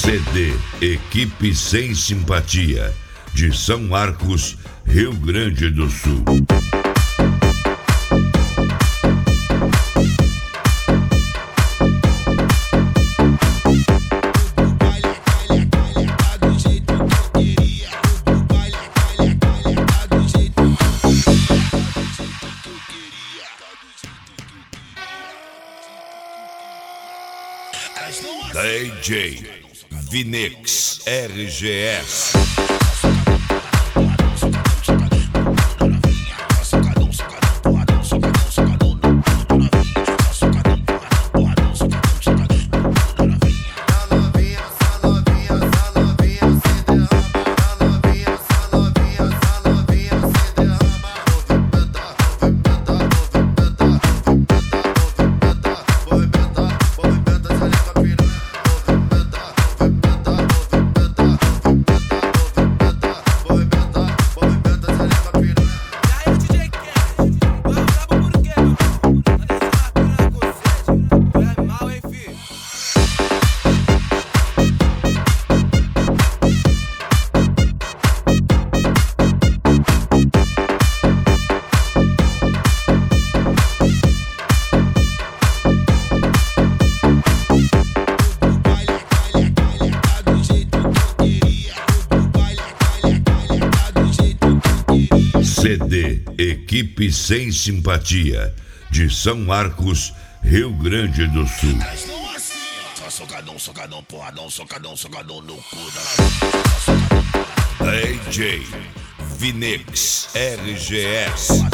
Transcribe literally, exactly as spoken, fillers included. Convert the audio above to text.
C D Equipe Sem Simpatia, de São Marcos, Rio Grande do Sul. D J Vinix R G S. C D Equipe Sem Simpatia, de São Marcos, Rio Grande do Sul. Socadão, socadão, porradão, socadão, socadão no cu da D J Vinix R G S.